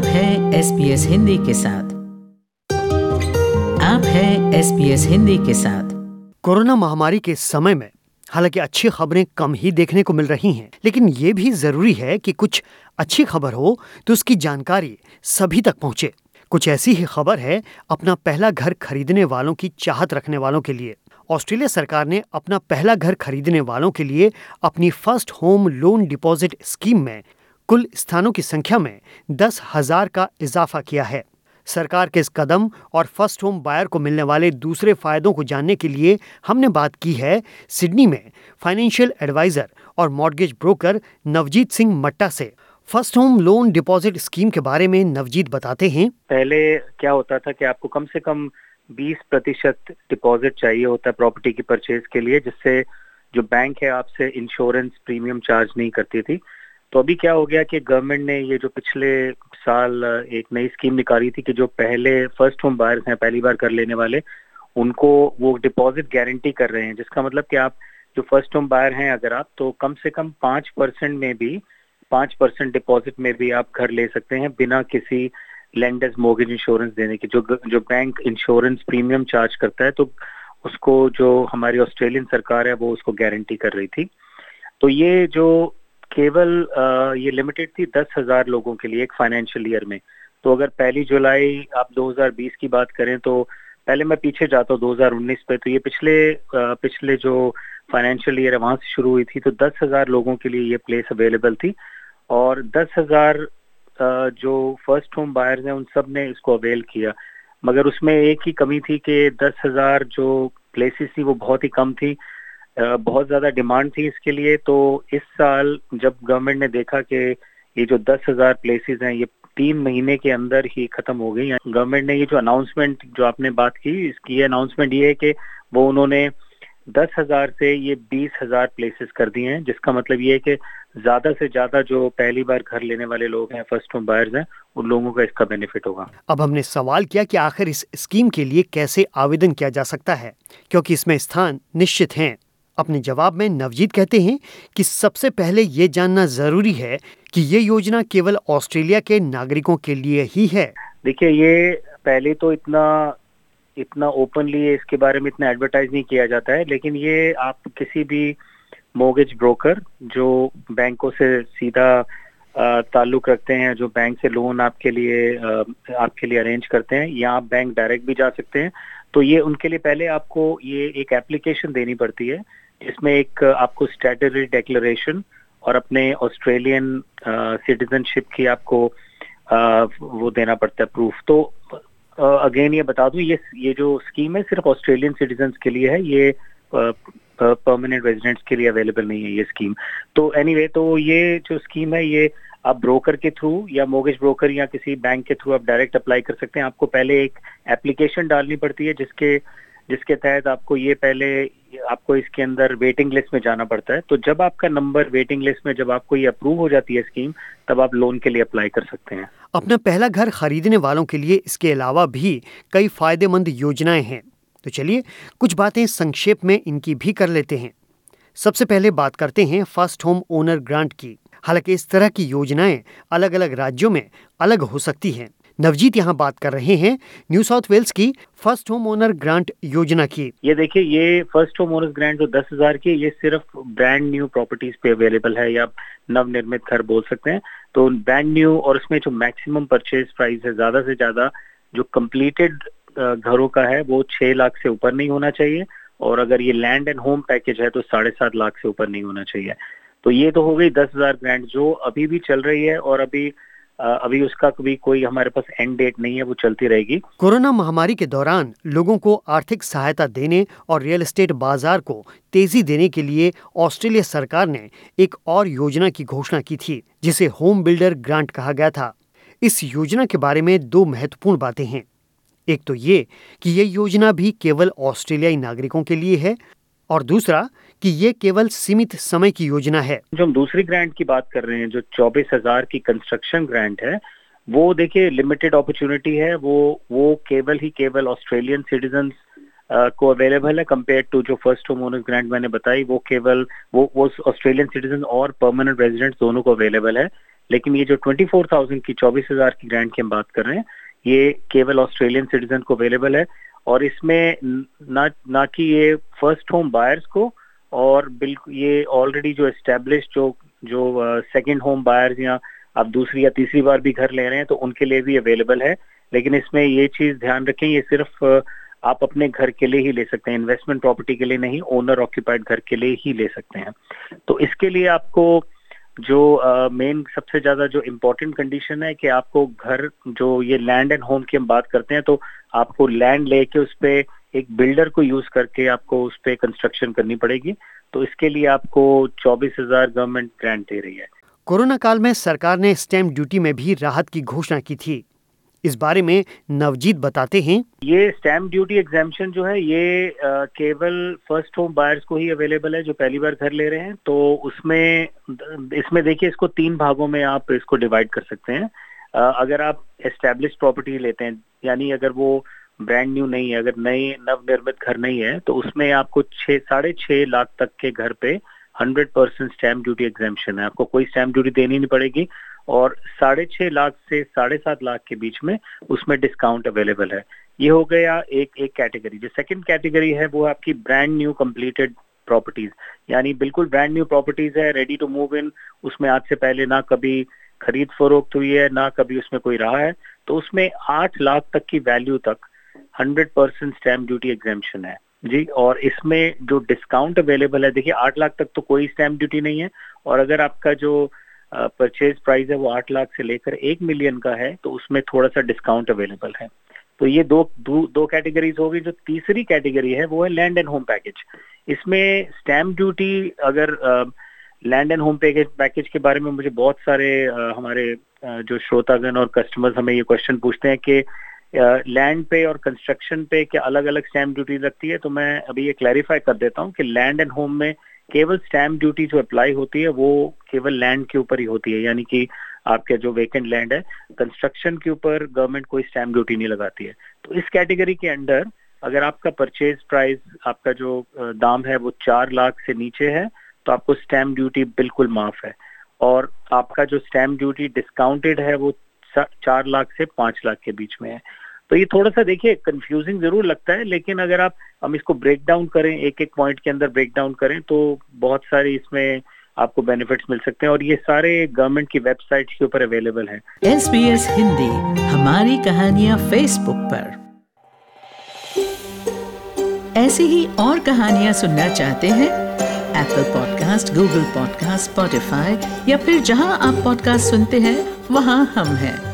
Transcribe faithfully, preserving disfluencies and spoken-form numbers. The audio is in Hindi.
आप हैं एस बी एस हिंदी के साथ। आप हैं एस बी एस हिंदी के साथ। कोरोना महामारी के समय में हालांकि अच्छी खबरें कम ही देखने को मिल रही हैं, लेकिन ये भी जरूरी है कि कुछ अच्छी खबर हो तो उसकी जानकारी सभी तक पहुंचे। कुछ ऐसी ही खबर है अपना पहला घर खरीदने वालों की चाहत रखने वालों के लिए। ऑस्ट्रेलिया सरकार ने अपना पहला घर खरीदने वालों के लिए अपनी first home loan deposit scheme में कुल स्थानों की संख्या में दस हजार का इजाफा किया है। सरकार के इस कदम और फर्स्ट होम बायर को मिलने वाले दूसरे फायदों को जानने के लिए हमने बात की है सिडनी में फाइनेंशियल एडवाइजर और मॉर्गेज ब्रोकर नवजीत सिंह मट्टा से। First home loan deposit scheme के बारे में नवजीत बताते हैं। पहले क्या होता था कि आपको कम से कम बीस प्रतिशत डिपॉजिट चाहिए होता है प्रॉपर्टी की परचेज के लिए, जिससे जो बैंक है आपसे इंश्योरेंस प्रीमियम चार्ज नहीं करती थी। तो अभी क्या हो गया कि गवर्नमेंट ने ये जो पिछले साल एक नई स्कीम निकाली थी कि जो पहले फर्स्ट होम बायर्स हैं, पहली बार कर लेने वाले, उनको वो डिपॉजिट गारंटी कर रहे हैं। जिसका मतलब कि आप जो फर्स्ट होम बायर हैं अगर आप, तो कम से कम पाँच परसेंट में भी पाँच परसेंट डिपॉजिट में भी आप घर ले सकते हैं बिना किसी लेंडर्स मॉर्गेज इंश्योरेंस देने की। जो जो बैंक इंश्योरेंस प्रीमियम चार्ज करता है तो उसको जो हमारी ऑस्ट्रेलियन सरकार है वो उसको गारंटी कर रही थी। तो ये जो केवल ये लिमिटेड थी दस हजार लोगों के लिए एक फाइनेंशियल ईयर में। तो अगर पहली जुलाई आप दो हज़ार बीस की बात करें तो पहले मैं पीछे जाता हूँ दो हज़ार उन्नीस पे, तो ये पिछले पिछले जो फाइनेंशियल ईयर है वहां से शुरू हुई थी। तो दस हजार लोगों के लिए ये प्लेस अवेलेबल थी और दस हजार जो फर्स्ट होम बायर्स हैं उन सब ने इसको अवेल किया। मगर उसमें एक ही कमी थी कि दस हजार जो प्लेसेस थी वो बहुत ही कम थी, बहुत ज्यादा डिमांड थी इसके लिए। तो इस साल जब गवर्नमेंट ने देखा कि ये जो दस हजार प्लेसेस हैं ये तीन महीने के अंदर ही खत्म हो गई, गवर्नमेंट ने ये जो अनाउंसमेंट जो आपने बात की इसकी ये अनाउंसमेंट ये है कि वो उन्होंने दस हजार से ये बीस हजार प्लेसेस कर दिए हैं। जिसका मतलब ये है कि ज्यादा से ज्यादा जो पहली बार घर लेने वाले लोग हैं, फर्स्ट होम बायर्स हैं, उन लोगों का इसका बेनिफिट होगा। अब हमने सवाल किया कि आखिर इस स्कीम के लिए कैसे आवेदन किया जा सकता है, क्योंकि इसमें स्थान निश्चित हैं। अपने जवाब में नवजीत कहते हैं कि सबसे पहले ये जानना जरूरी है कि ये योजना केवल ऑस्ट्रेलिया के नागरिकों के लिए ही है। देखिए, ये पहले तो इतना इतना ओपनली इसके बारे में इतना एडवर्टाइज नहीं किया जाता है, लेकिन ये आप किसी भी मॉर्गेज ब्रोकर जो बैंकों से सीधा ताल्लुक रखते हैं, जो बैंक से लोन आपके लिए आपके लिए अरेंज करते हैं, या आप बैंक डायरेक्ट भी जा सकते हैं। तो ये उनके लिए पहले आपको ये एक एप्लीकेशन देनी पड़ती है जिसमें एक आपको स्टैट्यूटरी डिक्लेरेशन और अपने ऑस्ट्रेलियन सिटीजनशिप की आपको आ, वो देना पड़ता है प्रूफ। तो अगेन ये बता दूं, ये ये जो स्कीम है सिर्फ ऑस्ट्रेलियन सिटीजन्स के लिए है, ये परमानेंट रेजिडेंट्स के लिए अवेलेबल नहीं है ये स्कीम। तो एनीवे anyway, तो ये जो स्कीम है ये आप ब्रोकर के थ्रू या मॉर्गेज ब्रोकर या किसी बैंक के थ्रू आप डायरेक्ट अप्लाई कर सकते हैं। आपको पहले एक एप्लीकेशन डालनी पड़ती है जिसके जिसके तहत आपको ये पहले आपको इसके अंदर वेटिंग लिस्ट में जाना पड़ता है। तो जब आपका नंबर वेटिंग लिस्ट में जब आपको ये अप्रूव हो जाती है स्कीम, तब आप लोन के लिए अप्लाई कर सकते हैं। अपना पहला घर खरीदने वालों के लिए इसके अलावा भी कई फायदेमंद योजनाएं हैं। तो चलिए कुछ बातें संक्षेप में इनकी भी कर लेते हैं। सबसे पहले बात करते हैं फर्स्ट होम ओनर ग्रांट की। हालांकि इस तरह की योजनाएं अलग अलग राज्यों में अलग हो सकती हैं। नवजीत यहाँ बात कर रहे हैं न्यू साउथ वेल्स की फर्स्ट होम ओनर ग्रांट योजना की। ये देखिए, ये फर्स्ट होम ओनर ग्रांट जो दस हजार की, ये सिर्फ ब्रांड न्यू प्रॉपर्टीज पे अवेलेबल है, या नवनिर्मित घर बोल सकते हैं। तो ब्रांड न्यू, और इसमें जो मैक्सिमम परचेज प्राइस है, ज्यादा से ज्यादा जो कंप्लीटेड घरों का है वो छह लाख से ऊपर नहीं होना चाहिए, और अगर ये लैंड एंड होम पैकेज है तो साढ़े सात लाख से ऊपर नहीं होना चाहिए। तो ये तो हो गई दस हजार ग्रांट जो अभी भी चल रही है, और अभी अभी उसका भी कोई हमारे पास एंड डेट नहीं है, वो चलती रहेगी। कोरोना महामारी के दौरान लोगों को आर्थिक सहायता देने और रियल एस्टेट बाजार को तेजी देने के लिए ऑस्ट्रेलिया सरकार ने एक और योजना की घोषणा की थी जिसे होम बिल्डर ग्रांट कहा गया था। इस योजना के बारे में दो महत्वपूर्ण बातें हैं। एक तो ये कि ये योजना भी केवल ऑस्ट्रेलियाई नागरिकों के लिए है, और दूसरा कि ये केवल सीमित समय की योजना है। जो हम दूसरी ग्रांट की बात कर रहे हैं, जो चौबीस हजार की कंस्ट्रक्शन ग्रांट है, वो देखिए लिमिटेड अपॉर्चुनिटी है। वो वो केवल ही केवल ऑस्ट्रेलियन सिटीजन्स को अवेलेबल है, कंपेयर टू जो फर्स्ट होम ओनर ग्रांट मैंने बताई, वो केवल वो वो ऑस्ट्रेलियन सिटीजन और परमानेंट रेजिडेंट्स दोनों को अवेलेबल है। लेकिन ये जो चौबीस हज़ार की चौबीस हजार की ग्रांट की हम बात कर रहे हैं, ये केवल ऑस्ट्रेलियन सिटीजन को अवेलेबल है। और इसमें ना ना कि ये फर्स्ट होम बायर्स को, और बिल्कुल ये ऑलरेडी जो एस्टेब्लिश जो जो सेकंड होम बायर्स या आप दूसरी या तीसरी बार भी घर ले रहे हैं तो उनके लिए भी अवेलेबल है। लेकिन इसमें ये चीज ध्यान रखें, ये सिर्फ आप अपने घर के लिए ही ले सकते हैं, इन्वेस्टमेंट प्रॉपर्टी के लिए नहीं, ओनर ऑक्यूपाइड घर के लिए ही ले सकते हैं। तो इसके लिए आपको जो मेन uh, सबसे ज्यादा जो इम्पोर्टेंट कंडीशन है कि आपको घर, जो ये लैंड एंड होम की हम बात करते हैं, तो आपको लैंड लेके उस पे एक बिल्डर को यूज करके आपको उस पे कंस्ट्रक्शन करनी पड़ेगी। तो इसके लिए आपको चौबीस हजार गवर्नमेंट ग्रांट दे रही है। कोरोना काल में सरकार ने स्टैंप ड्यूटी में भी राहत की घोषणा की थी। इस बारे में नवजीत बताते हैं। ये स्टैम्प ड्यूटी एग्जेम्पशन जो है ये आ, केवल फर्स्ट होम बायर्स को ही अवेलेबल है जो पहली बार घर ले रहे हैं। तो उसमें इसमें देखिए, इसको तीन भागों में आप इसको डिवाइड कर सकते हैं। आ, अगर आप एस्टेब्लिश प्रॉपर्टी लेते हैं, यानी अगर वो ब्रांड न्यू नहीं है, अगर नई नवनिर्मित घर नहीं है, तो उसमें आपको छह साढ़े छह लाख तक के घर पे hundred percent stamp duty exemption है, आपको कोई स्टैम्प ड्यूटी देनी नहीं पड़ेगी। और साढ़े छह लाख से साढ़े सात लाख के बीच में उसमें डिस्काउंट अवेलेबल है। ये हो गया एक एक कैटेगरी। जो सेकंड कैटेगरी है वो आपकी ब्रांड न्यू कंप्लीटेड प्रॉपर्टीज, यानी बिल्कुल ब्रांड न्यू प्रॉपर्टीज है, रेडी टू मूव इन, उसमें आज से पहले ना कभी खरीद फरोख्त हुई है, ना कभी उसमें कोई रहा है, तो उसमें आठ लाख तक की वैल्यू तक hundred percent stamp duty exemption है जी। और इसमें जो डिस्काउंट अवेलेबल है, देखिए आठ लाख तक तो कोई स्टैम्प ड्यूटी नहीं है, और अगर आपका जो परचेज प्राइस है वो आठ लाख से लेकर एक मिलियन का है तो उसमें थोड़ा सा डिस्काउंट अवेलेबल है। तो ये दो दो, दो कैटेगरीज होगी। जो तीसरी कैटेगरी है वो है लैंड एंड होम पैकेज। इसमें स्टैम्प ड्यूटी, अगर land and home package package के बारे में मुझे बहुत सारे आ, हमारे आ, जो श्रोतागण और कस्टमर्स हमें ये क्वेश्चन पूछते हैं कि लैंड पे और कंस्ट्रक्शन पे क्या अलग अलग स्टैम्प ड्यूटी लगती है। तो मैं अभी ये क्लैरिफाई कर देता हूँ कि लैंड एंड होम में केवल स्टैम्प ड्यूटी जो अप्लाई होती है वो केवल लैंड के ऊपर ही होती है, यानी कि आपके जो वेकेंट लैंड है, कंस्ट्रक्शन के ऊपर गवर्नमेंट कोई स्टैम्प ड्यूटी नहीं लगाती है। तो इस कैटेगरी के अंडर अगर आपका परचेज प्राइस, आपका जो दाम है वो चार लाख से नीचे है तो आपको स्टैम्प ड्यूटी बिल्कुल माफ है, और आपका जो स्टैम्प ड्यूटी डिस्काउंटेड है वो चार लाख से पांच लाख के बीच में है। तो ये थोड़ा सा देखिए कंफ्यूजिंग जरूर लगता है, लेकिन अगर आप हम इसको ब्रेक डाउन करें, एक एक पॉइंट के अंदर ब्रेक डाउन करें, तो बहुत सारी इसमें आपको बेनिफिट्स मिल सकते हैं, और ये सारे गवर्नमेंट की वेबसाइट के ऊपर अवेलेबल है। एस बी एस हिंदी, हमारी कहानियां फेसबुक पर। ऐसी ही और कहानियां सुनना चाहते हैं? Apple podcast, Google podcast, Spotify या फिर जहां आप पॉडकास्ट सुनते हैं वहां हम हैं।